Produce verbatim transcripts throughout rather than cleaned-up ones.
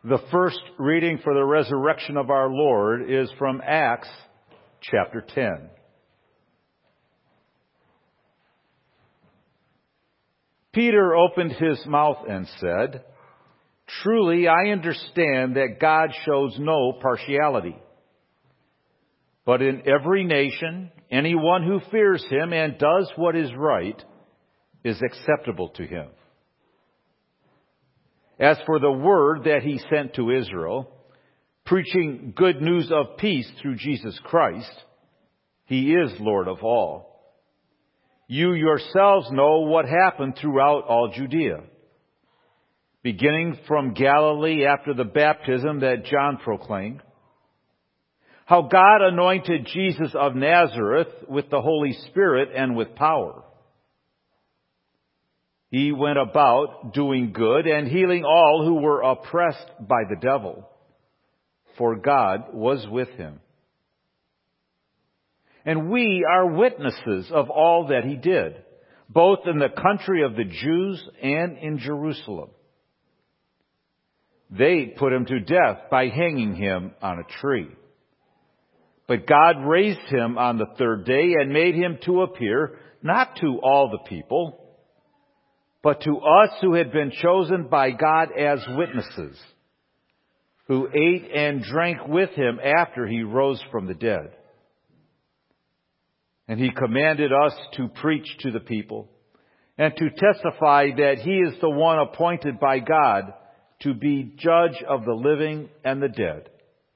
The first reading for the resurrection of our Lord is from Acts chapter ten. Peter opened his mouth and said, "Truly I understand that God shows no partiality. But in every nation, anyone who fears him and does what is right is acceptable to him. As for the word that he sent to Israel, preaching good news of peace through Jesus Christ, he is Lord of all. You yourselves know what happened throughout all Judea, beginning from Galilee after the baptism that John proclaimed, how God anointed Jesus of Nazareth with the Holy Spirit and with power. He went about doing good and healing all who were oppressed by the devil, for God was with him. And we are witnesses of all that he did, both in the country of the Jews and in Jerusalem. They put him to death by hanging him on a tree. But God raised him on the third day and made him to appear not to all the people, but to us who had been chosen by God as witnesses, who ate and drank with him after he rose from the dead. And he commanded us to preach to the people and to testify that he is the one appointed by God to be judge of the living and the dead.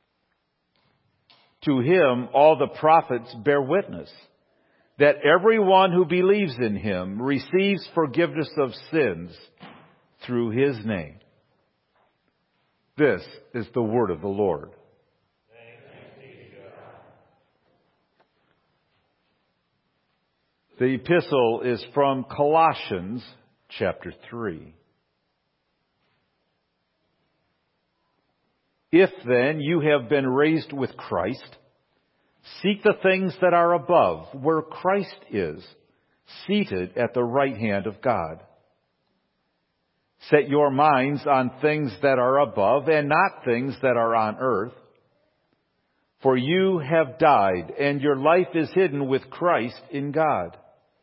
To him all the prophets bear witness that everyone who believes in him receives forgiveness of sins through his name." This is the word of the Lord. The epistle is from Colossians chapter three. If then you have been raised with Christ, seek the things that are above, where Christ is, seated at the right hand of God. Set your minds on things that are above and not things that are on earth. For you have died, and your life is hidden with Christ in God.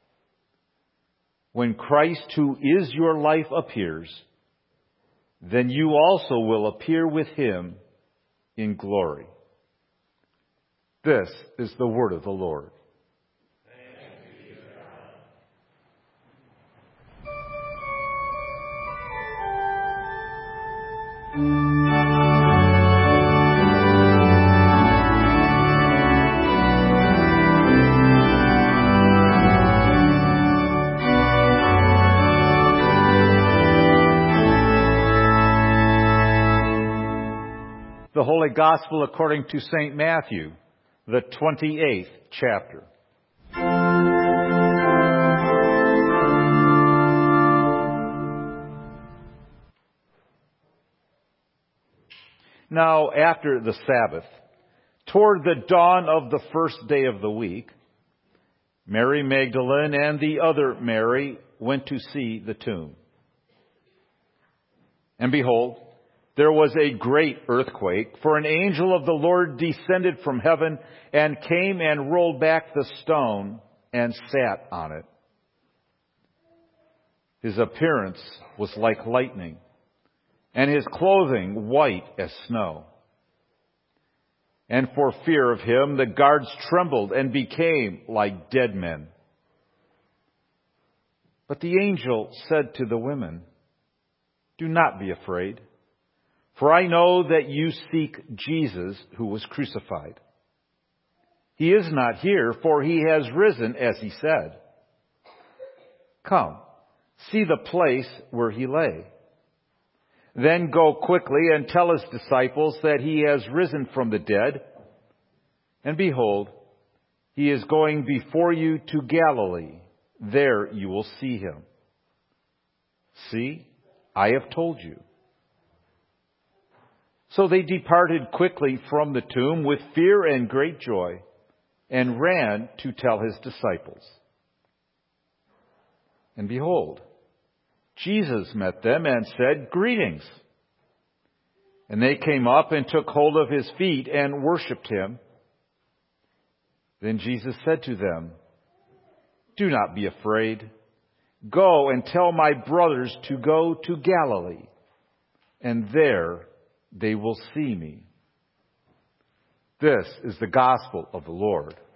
When Christ, who is your life, appears, then you also will appear with him in glory. This is the word of the Lord. Thanks be to The Holy Gospel according to Saint Matthew, the twenty-eighth chapter. Now, after the Sabbath, toward the dawn of the first day of the week, Mary Magdalene and the other Mary went to see the tomb. And behold, there was a great earthquake, for an angel of the Lord descended from heaven and came and rolled back the stone and sat on it. His appearance was like lightning, and his clothing white as snow. And for fear of him, the guards trembled and became like dead men. But the angel said to the women, "Do not be afraid. For I know that you seek Jesus who was crucified. He is not here, for he has risen as he said. Come, see the place where he lay. Then go quickly and tell his disciples that he has risen from the dead. And behold, he is going before you to Galilee. There you will see him. See, I have told you." So they departed quickly from the tomb with fear and great joy, and ran to tell his disciples. And behold, Jesus met them and said, "Greetings." And they came up and took hold of his feet and worshipped him. Then Jesus said to them, "Do not be afraid. Go and tell my brothers to go to Galilee, and there they will see me." This is the gospel of the Lord.